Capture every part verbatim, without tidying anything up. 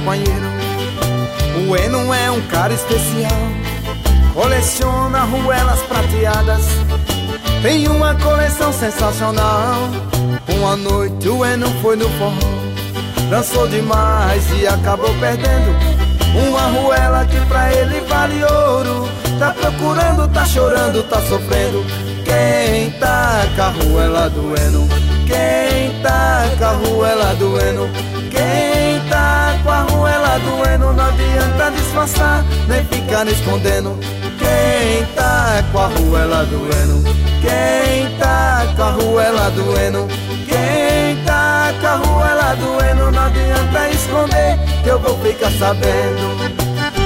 companheiro. O Eno é um cara especial, coleciona arruelas prateadas, tem uma coleção sensacional. Uma noite o Eno foi no forró, dançou demais e acabou perdendo uma arruela que pra ele vale ouro. Tá procurando, tá chorando, tá sofrendo. Quem tá com a arruela do Eno? Quem tá com a arruela do Eno? Quem tá com a arruela do Eno? Não adianta disfarçar, nem ficar escondendo. Quem tá com a arruela do Eno? Quem tá com a arruela do Eno? Quem tá com a arruela do Eno? Não adianta esconder, que eu vou ficar sabendo.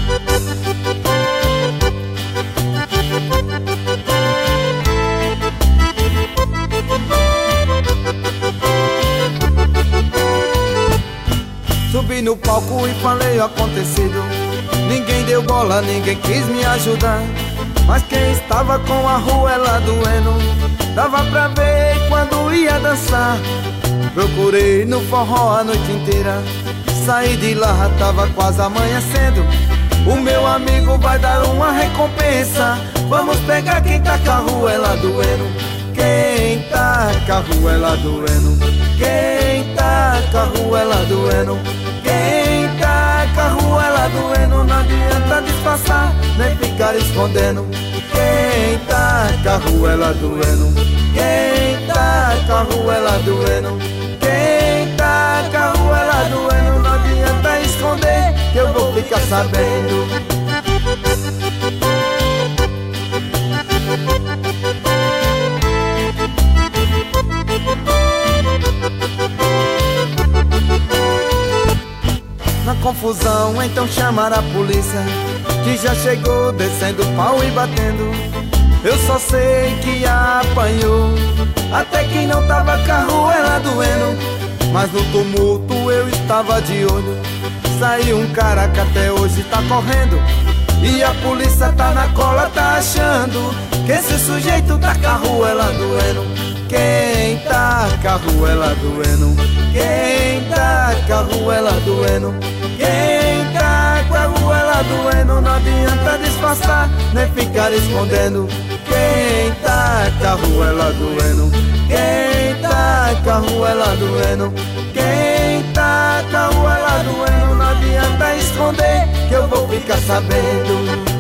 Subi no palco e falei o acontecido. Ninguém deu bola, ninguém quis me ajudar, mas quem estava com a arruela do Eno dava pra ver quando ia dançar. Procurei no forró a noite inteira, saí de lá, tava quase amanhecendo. O meu amigo vai dar uma recompensa, vamos pegar quem tá com a arruela do Eno. Quem tá com a arruela do Eno? Quem tá com a arruela do Eno? Quem tá com a arruela do Eno? Não adianta disfarçar, nem ficar escondendo. Quem tá com a arruela do Eno? Quem tá com a arruela do Eno? Quem tá com a arruela do Eno? Não adianta esconder, que eu vou ficar sabendo. Na confusão, então chamaram a polícia, que já chegou descendo pau e batendo. Eu só sei que apanhou até quem não tava com a arruela do Eno, mas no tumulto eu estava de olho. Saiu um cara que até hoje tá correndo, e a polícia tá na cola, tá achando que esse sujeito tá com a arruela do Eno. Quem tá com a arruela do Eno? Quem tá com a arruela do Eno? Quem tá com a arruela do Eno? Não adianta disfarçar, nem ficar escondendo. Quem tá com a arruela do Eno? Quem tá com a arruela do Eno? Quem tá com a arruela do Eno? Não adianta esconder, que eu vou ficar sabendo.